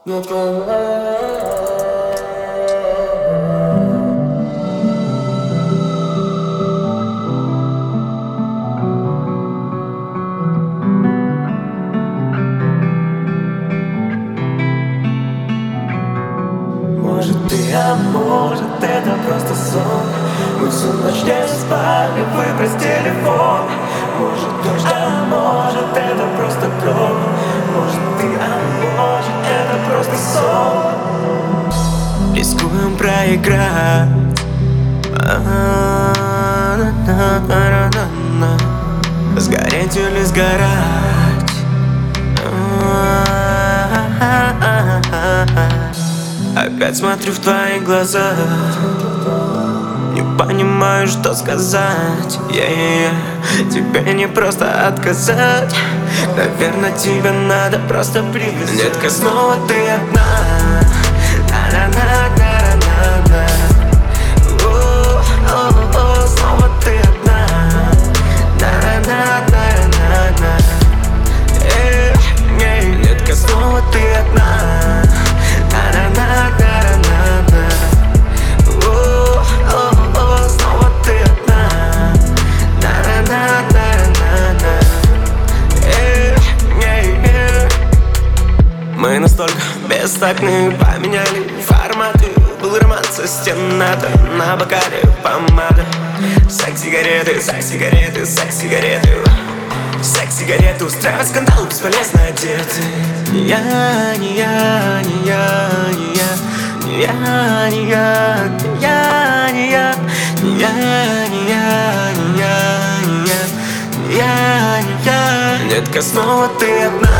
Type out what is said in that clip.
Может ты, а может это просто сон. Мы всю ночь не спали, выбрось телефон. Может дождь, а может это просто кровь. Может ты, а может это просто сон. Рискуем проиграть. Сгореть или сгорать. Опять смотрю в твои глаза, не понимаю, что сказать. Тебе не просто отказать. Наверное, тебе надо просто привязать. Детка, снова ты одна. На-на-на-на-на-на. Снова ты одна. На-на-на-на-на-на. Детка, снова ты одна. Снова ты одна. Мы настолько бестактны, поменяли форматы. Был роман со стенада, на бокале помада. Секс-сигареты, секс-сигареты, секс-сигареты. Секс-сигареты, устраивать скандал бесполезно одеты. Не я, не я, не я, не я. Не я, не я, не я, не я. Не я, не я, не я, не я. Не я, не я. Детка, снова ты одна.